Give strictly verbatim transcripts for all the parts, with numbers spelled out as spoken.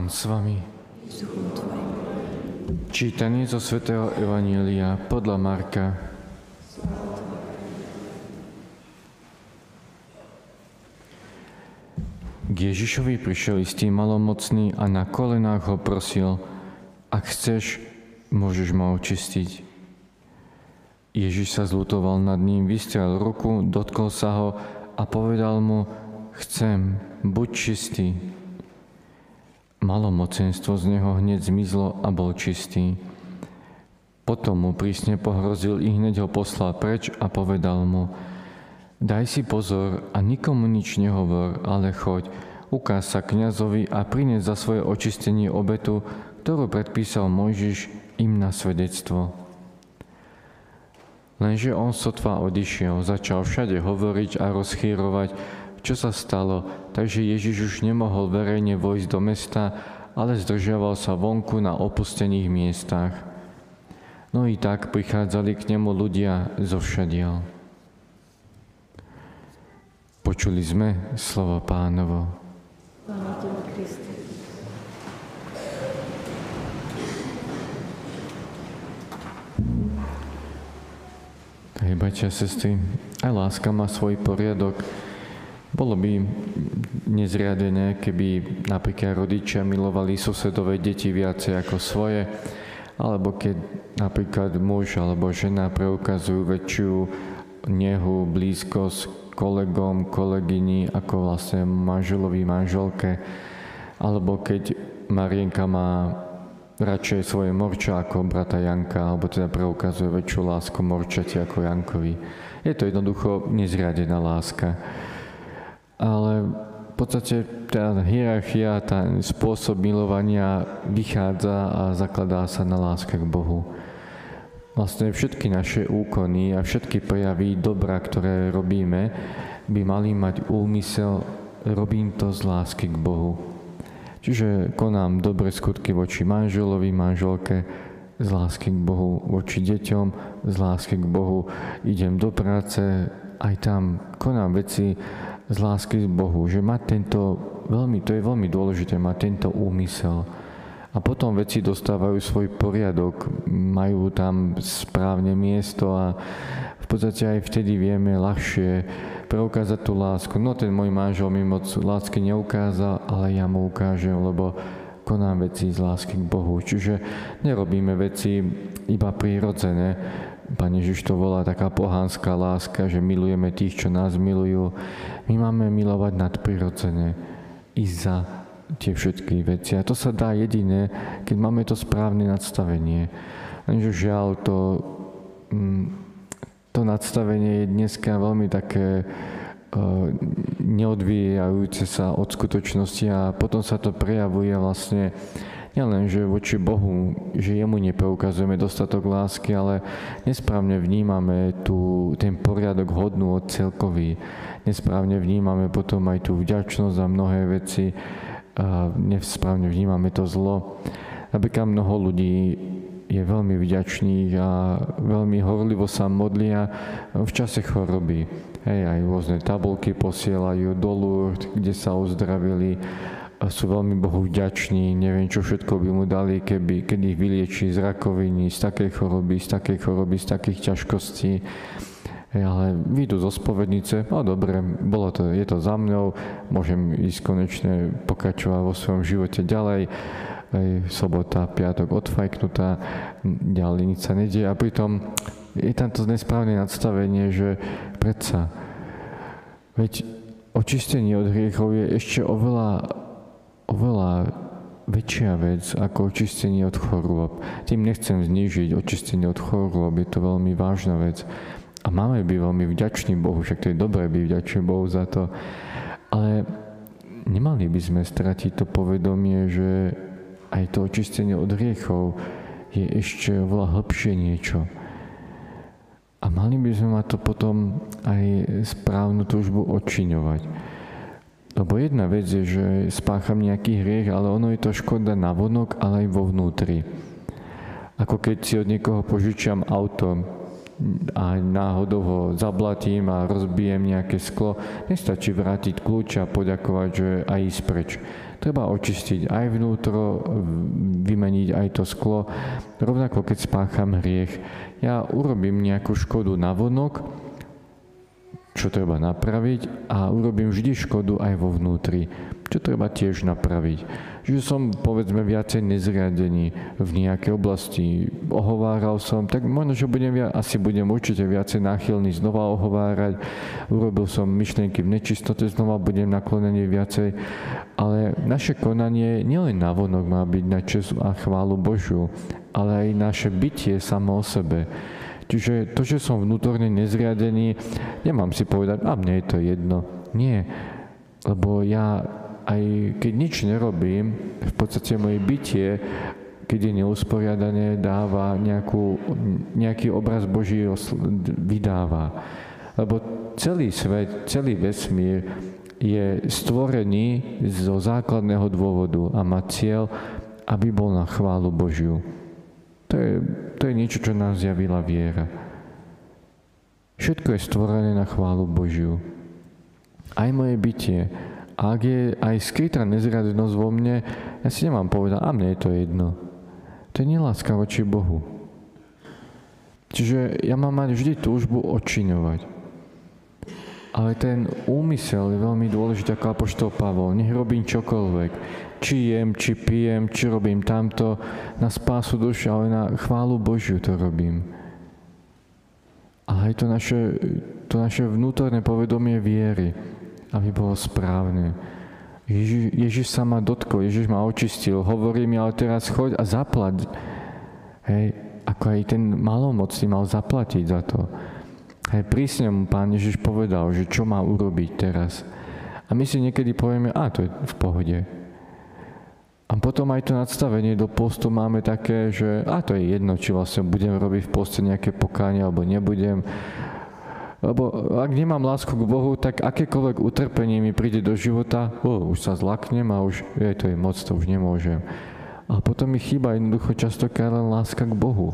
Pán s vami. Čítanie zo svätého Evanjelia podľa Marka. K Ježišovi prišiel istý malomocný a na kolenách ho prosil: ak chceš, môžeš ma očistiť. Ježiš sa zľutoval nad ním, vystrel ruku, dotkol sa ho a povedal mu: chcem, buď čistý. Malomocenstvo z neho hneď zmizlo a bol čistý. Potom mu prísne pohrozil i hneď ho poslal preč a povedal mu: daj si pozor a nikomu nič nehovor, ale choď, ukáž sa kňazovi a prines za svoje očistenie obetu, ktorú predpísal Mojžiš im na svedectvo. Lenže on sotva odišiel, začal všade hovoriť a rozchýrovať, čo sa stalo, takže Ježiš už nemohol verejne vojsť do mesta, ale zdržiaval sa vonku na opustených miestach. No i tak prichádzali k nemu ľudia zovšadiaľ. Počuli sme slovo Pánovo. Sláva Tebe, Kriste. Hej, bratia, sestry, aj láska má svoj poriadok. Bolo by nezriadené, keby napríklad rodičia milovali susedové deti viacej ako svoje, alebo keď napríklad muž alebo žena preukazujú väčšiu nehu, blízkosť kolegom, kolegyni ako vlastne manželovi, manželke, alebo keď Marienka má radšej svoje morča ako brata Janka, alebo teda preukazuje väčšiu lásku morčati ako Jankovi. Je to jednoducho nezriadená láska. Ale v podstate tá hierarchia, ten spôsob milovania vychádza a zakladá sa na láske k Bohu. Vlastne všetky naše úkony a všetky prejavy dobra, ktoré robíme, by mali mať úmysel: robím to z lásky k Bohu. Čiže konám dobré skutky voči manželovi, manželke, z lásky k Bohu, voči deťom, z lásky k Bohu. Idem do práce, aj tam konám veci z lásky k Bohu, že má tento, veľmi, to je veľmi dôležité, má tento úmysel. A potom veci dostávajú svoj poriadok, majú tam správne miesto a v podstate aj vtedy vieme ľahšie preukázať tú lásku. No ten môj manžel mi moc lásky neukázal, ale ja mu ukážem, lebo konám veci z lásky k Bohu. Čiže nerobíme veci iba prirodzené. Pán Ježiš to volá taká pohánska láska, že milujeme tých, čo nás milujú. My máme milovať nadprirodzene, ísť za tie všetky veci. A to sa dá jediné, keď máme to správne nadstavenie. Lenže žiaľ, to, to nadstavenie je dneska veľmi také neodvíjajúce sa od skutočnosti a potom sa to prejavuje vlastne nielen, že voči Bohu, že jemu nepreukazujeme dostatok lásky, ale nesprávne vnímame tú, ten poriadok hodnú od celkový. Nesprávne vnímame potom aj tú vďačnosť za mnohé veci, a nesprávne vnímame to zlo. Napríklad mnoho ľudí je veľmi vďačných a veľmi horlivo sa modlia v čase choroby. Hej, aj rôzne tabulky posielajú do Lourdes, kde sa uzdravili. A sú veľmi Bohu vďační, neviem, čo všetko by mu dali, keby, keď ich vylieči z rakoviny, z takej choroby, z takej choroby, z takých ťažkostí. Hej, ale vyjdú zo spovednice, no dobre, bolo to, je to za mnou, môžem ísť konečne pokračovať vo svojom živote ďalej. Hej, sobota, piatok odfajknutá, ďalej nič sa nedie a pritom je tam to nesprávne nadstavenie, že predsa, veď očistenie od hriechov je ešte oveľa oveľa väčšia vec ako očistenie od chorôb. Tým nechcem znížiť očistenie od chorôb, je to veľmi vážna vec. A máme byť veľmi vďační Bohu, však to je dobré byť vďační Bohu za to. Ale nemali by sme stratiť to povedomie, že aj to očistenie od hriechov je ešte oveľa hlbšie niečo. A mali by sme mať to potom aj správnu túžbu odčiňovať. Lebo jedna vec je, že spácham nejaký hriech, ale ono je to škoda navonok, ale aj vo vnútri. Ako keď si od niekoho požičiam auto, a náhodou ho zablatím a rozbijem nejaké sklo, nestačí vrátiť kľúč a poďakovať, že aj ísť preč. Treba očistiť aj vnútro, vymeniť aj to sklo. Rovnako keď spácham hriech, ja urobím nejakú škodu navonok, čo treba napraviť, a urobím vždy škodu aj vo vnútri, čo treba tiež napraviť. Že som, povedzme, viacej nezriadený v nejakej oblasti, ohováral som, tak možno, že budem, asi budem určite viacej náchylný znova ohovárať, urobil som myšlienky v nečistote, znova budem naklonený viacej, ale naše konanie nielen navonok má byť na česť a chválu Božiu, ale aj naše bytie samo o sebe. Čiže to, že som vnútorne nezriadený, nemám si povedať, a mne je to jedno. Nie, lebo ja aj keď nič nerobím, v podstate moje bytie, keď je neusporiadané, dáva nejakú, nejaký obraz Boží vydáva. Lebo celý svet, celý vesmír je stvorený zo základného dôvodu a má cieľ, aby bol na chválu Božiu. To je, to je niečo, čo nás zjavila viera. Všetko je stvorené na chválu Božiu. Aj moje bytie. A ak je aj skrytá nezriadenosť vo mne, ja si nemám povedať, a mne je to jedno. To je neláska voči Bohu. Čiže ja mám mať vždy túžbu odčiňovať. Ale ten úmysel je veľmi dôležitý, ako apoštol Pavol. Nech robím čokoľvek. Či jem, či pijem, či robím tamto. Na spásu duše, ale na chválu Božiu to robím. Ale aj to naše, to naše vnútorné povedomie viery, aby bolo správne. Ježiš, Ježiš sa ma dotkol, Ježiš ma očistil, hovorí mi, ale teraz choď a zaplať. Hej, ako aj ten malomocný mal zaplatiť za to. Hej, prísne mu Pán Ježiš povedal, že čo má urobiť teraz. A my si niekedy povieme, a to je v pohode. A potom aj to nadstavenie do postu máme také, že a to je jedno, či vlastne budem robiť v poste nejaké pokánie, alebo nebudem. Lebo ak nemám lásku k Bohu, tak akékoľvek utrpenie mi príde do života, oh, už sa zlaknem a už, je, to je moc, to už nemôžem. A potom mi chýba jednoducho častokrát len láska k Bohu.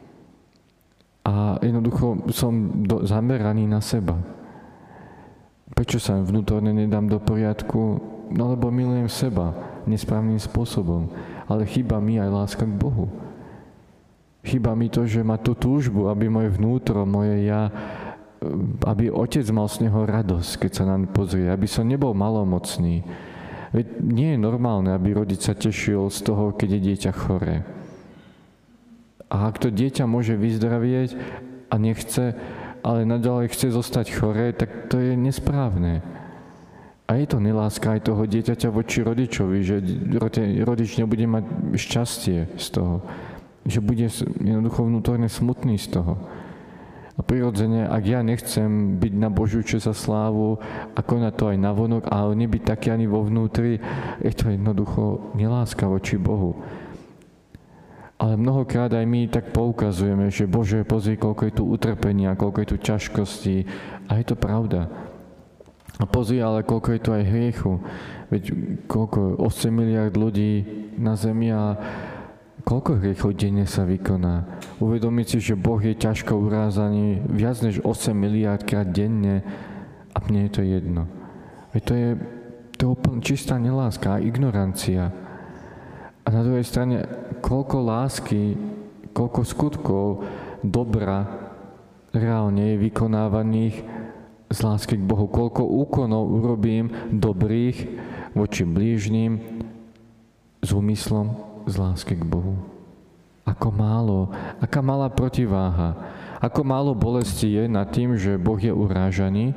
A jednoducho som do, zameraný na seba. Prečo sa vnútorne nedám do poriadku? No lebo milujem seba nesprávnym spôsobom. Ale chýba mi aj láska k Bohu. Chýba mi to, že má tú túžbu, aby moje vnútro, moje ja, aby otec mal z neho radosť, keď sa nám pozrie, aby som nebol malomocný. Veď nie je normálne, aby rodič sa tešil z toho, keď je dieťa choré. A ak to dieťa môže vyzdravieť a nechce, ale naďalej chce zostať choré, tak to je nesprávne. A je to neláska aj toho dieťaťa voči rodičovi, že rodič nebude mať šťastie z toho, že bude jednoducho vnútorne smutný z toho. A prirodzene, ak ja nechcem byť na Božiu česť a slávu a konať to aj navonok, ale nebyť taký ani vo vnútri, je to jednoducho neláska voči Bohu. Ale mnohokrát aj my tak poukazujeme, že Bože, pozri, koľko je tu utrpenia, koľko je tu ťažkostí. A je to pravda. A pozri, ale koľko je tu aj hriechu. Veď koľko, osem miliárd ľudí na zemi a koľko hriechov denne sa vykoná? Uvedomiť si, že Boh je ťažko urázaný viac než osem miliárd krát denne a mne je to jedno. Veď to je, to je úplne čistá neláska a ignorancia. A na druhej strane, koľko lásky, koľko skutkov dobra reálne je vykonávaných z lásky k Bohu. Koľko úkonov urobím dobrých voči blížnym s úmyslom z lásky k Bohu. Ako málo, aká malá protiváha, ako málo bolesti je nad tým, že Boh je urážaný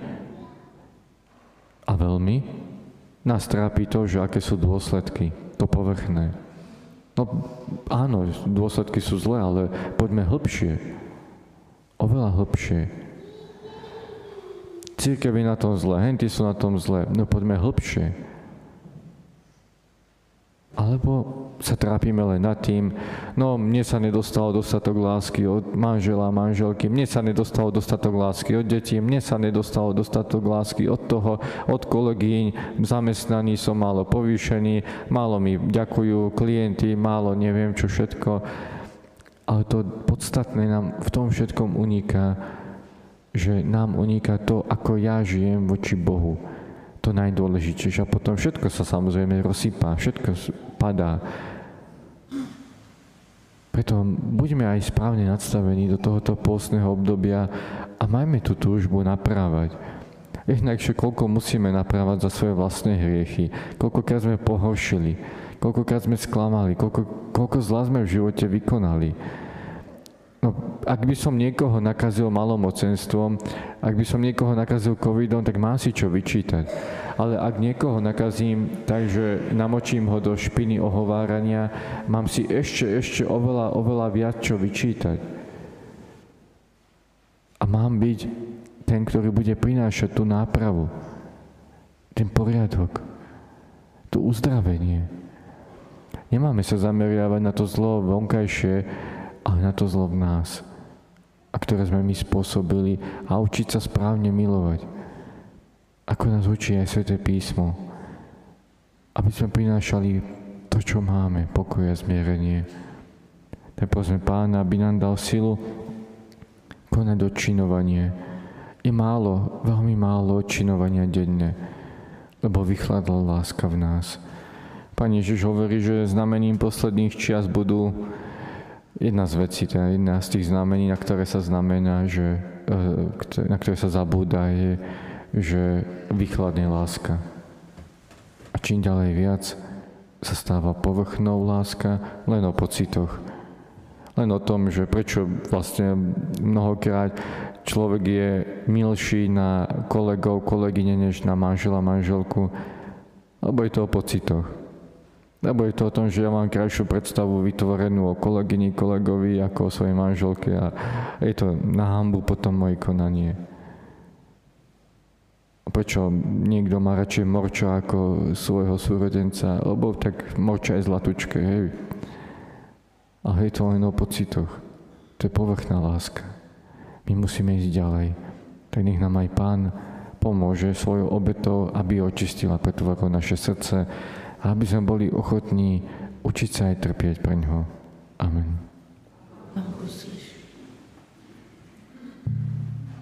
a veľmi nás trápi to, že aké sú dôsledky, to povrchné. No áno, dôsledky sú zlé, ale poďme hlbšie, oveľa hlbšie. Cirkev je na tom zle, henty sú na tom zle, no poďme hlbšie. Alebo sa trápime len nad tým, no mne sa nedostalo dostatok lásky od manžela, manželky, mne sa nedostalo dostatok lásky od detí, mne sa nedostalo dostatok lásky od toho, od kolegyň, v zamestnaní som málo povýšený, málo mi ďakujú klienti, málo neviem čo všetko. Ale to podstatné nám v tom všetkom uniká, že nám uniká to, ako ja žijem voči Bohu. To najdôležitejšie. A potom všetko sa samozrejme rozsypá, všetko padá. Preto buďme aj správne nadstavení do tohoto pôstneho obdobia a majme tú túžbu naprávať. Inakšie, koľko musíme naprávať za svoje vlastné hriechy, koľkokrát sme pohoršili, koľkokrát sme sklamali, koľko, koľko zla sme v živote vykonali. No, ak by som niekoho nakazil malomocenstvom, ak by som niekoho nakazil covidom, tak mám si čo vyčítať. Ale ak niekoho nakazím tak, že namočím ho do špiny ohovárania, mám si ešte, ešte oveľa, oveľa viac čo vyčítať. A mám byť ten, ktorý bude prinášať tú nápravu, ten poriadok, to uzdravenie. Nemáme sa zameriavať na to zlo vonkajšie, ale na to zlo v nás, a ktoré sme my spôsobili, a učiť sa správne milovať. Ako nás učí aj Sväté písmo. Aby sme prinášali to, čo máme, pokoj a zmierenie. Tak prosím Pána, aby nám dal silu konať odčinovanie. Je málo, veľmi málo odčinovania denne, lebo vychladla láska v nás. Pán Ježiš hovorí, že znamením posledných čias budú jedna z vecí, teda jedna z tých znamení, na ktoré sa znamená, že, na ktoré sa zabúda, je, že vychladne láska. A čím ďalej viac sa stáva povrchnou láska, len o pocitoch. Len o tom, že prečo vlastne mnohokrát človek je milší na kolegov, kolegyne, než na manžela, manželku, lebo je to o pocitoch. Lebo je to o tom, že ja mám krajšiu predstavu vytvorenú o kolegyni, kolegovi, ako o svojej manželke, a je to na hanbu potom moje konanie. Prečo niekto má radšej morča ako svojho súrodenca? Lebo tak morča je zlatučké, hej. Ale je to len o pocitoch. To je povrchná láska. My musíme ísť ďalej. Tak nech nám aj Pán pomôže svojou obetou, aby očistila, pretvorila naše srdce, a aby sme boli ochotní učiť sa aj trpieť pre ňoho.